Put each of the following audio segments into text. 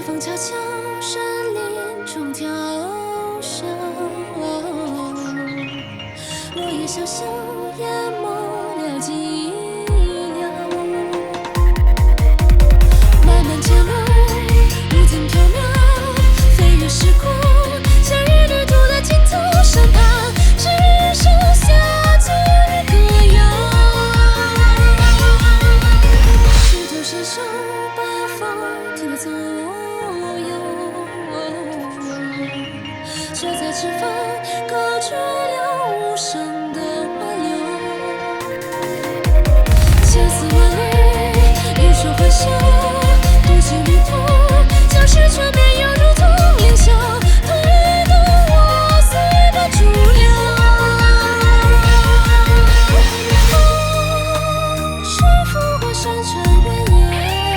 风悄悄，山林中跳响，落叶小小，淹没了寂寥。漫漫街路，无尽缥缈，飞越时空，夏日旅途的尽头，身旁只剩下几个样。石头伸手，把风停了左右，就在前方隔绝了无声的挽留。千丝万缕，欲说还休，独骑旅途，将失却变又如同凌霄，推动我随波逐流。风吹拂过山川原野，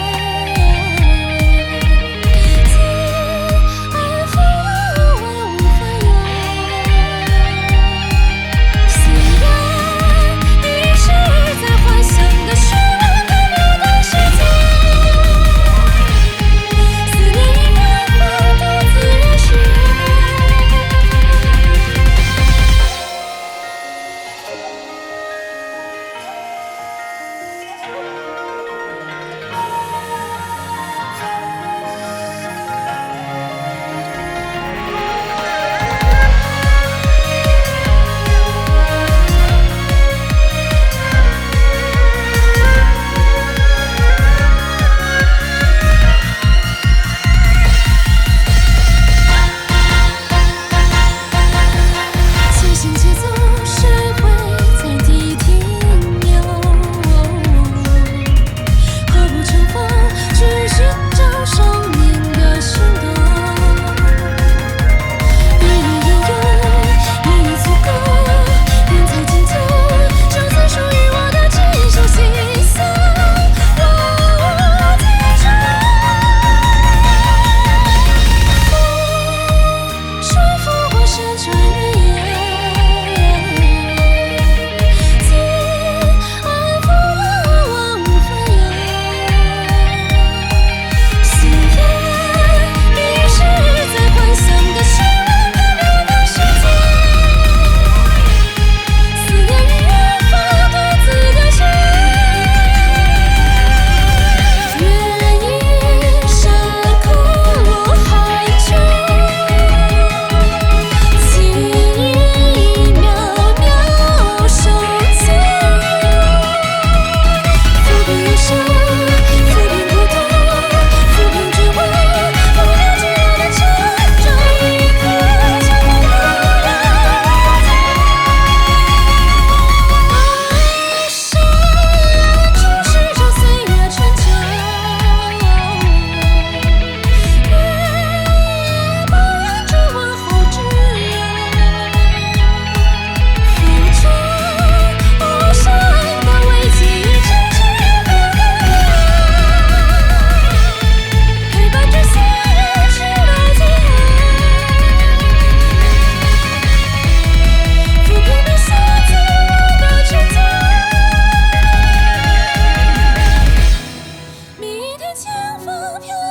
自安抚了万物繁衍。虽然你是在幻想的虚妄缥缈的世界，思念已远方独自热血。且行且走，谁会在地停留？何不乘风去寻找生命的心动？一日一游，一日足够，云彩尽头，就曾属于我的今生心思，让我记住。风吹拂过山川原野，自安抚了万物繁衍。虽然你是在幻想的虚妄缥缈的世界，思念已远方独自流血。月影山空落海中，情意渺渺手牵。浮萍人生，浮萍孤独，浮萍绝望，不了寂寞的沉重，一颗秋风不了爱上了注视着岁月春秋，月光掩住往后之忧，浮中无声的危机与真挚的陪伴着岁月直到最后。浮萍的写字我的拳头，明天前方飘